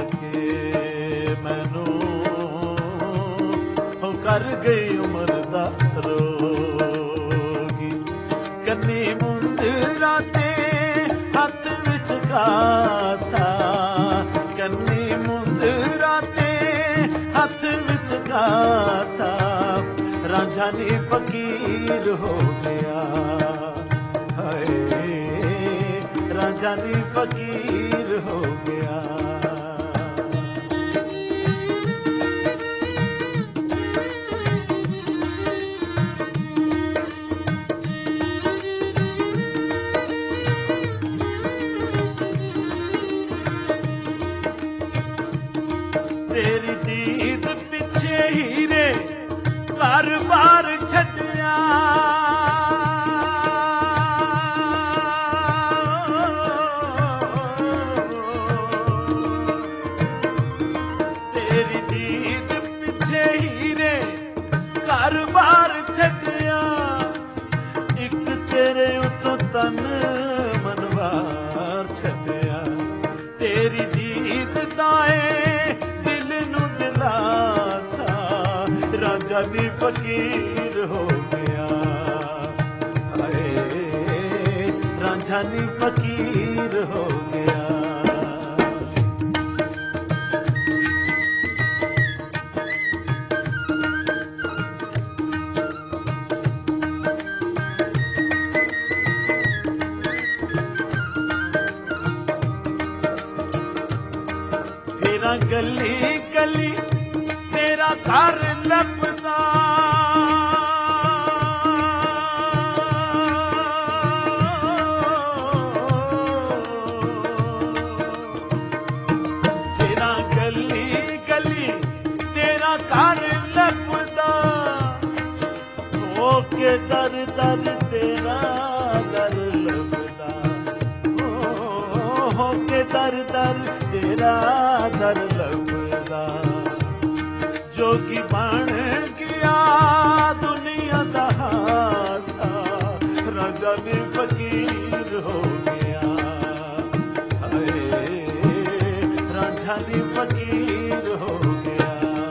के मैनू हो कर गई उम्र दा रोगी कन्नी मुंदरा ते हथ विच कासा कन्नी मुंदरा ते हथ विच कासा रांझा नी फकीर हो गया हाय रांझा नी फकीर हो गया तेरी दीद पिछे हीरे बार बार छटिया तेरी दीद पिछे हीरे बार बार छटिया एक तेरे उतों तन मनवार छटिया तेरी दीद दाए रांझा नी फकीर हो गया हाय रांझा नी फकीर हो गया फेरा गली गली तेरा घर लपदा तेरा गली गली तेरा घर लपदा हो के दर दर तेरा दर लपदा हो के दर दर तेरा दर लपदा जोगी बन गया दुनिया दा हासा रांझा नी फकीर हो गया हाय रांझा नी फकीर हो गया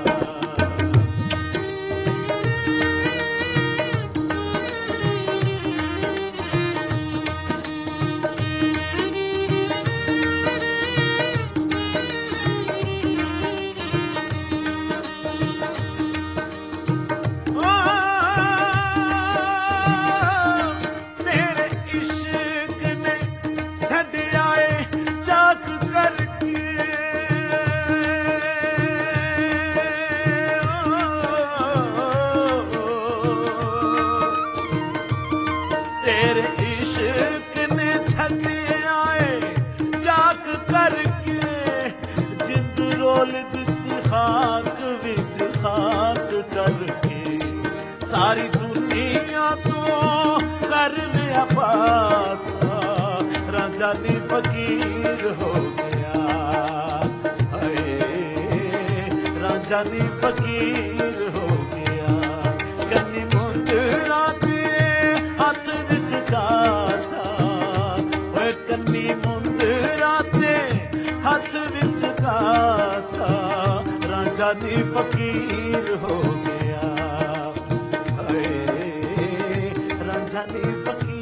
तेरे इश्क ने छड़े आए जाक करके जिंद रोल दिती खाक विच खाक करके सारी दुनिया तो कर लिया पासा रांझा नी फकीर हो गया हाय रांझा नी फकीर हो गया कन्नी मुंदरा ते हथ विच कासा ओए कन्नी मुंदरा ते हथ विच कासा रांझा नी फकीर हो गया हाय रांझा नी फकीर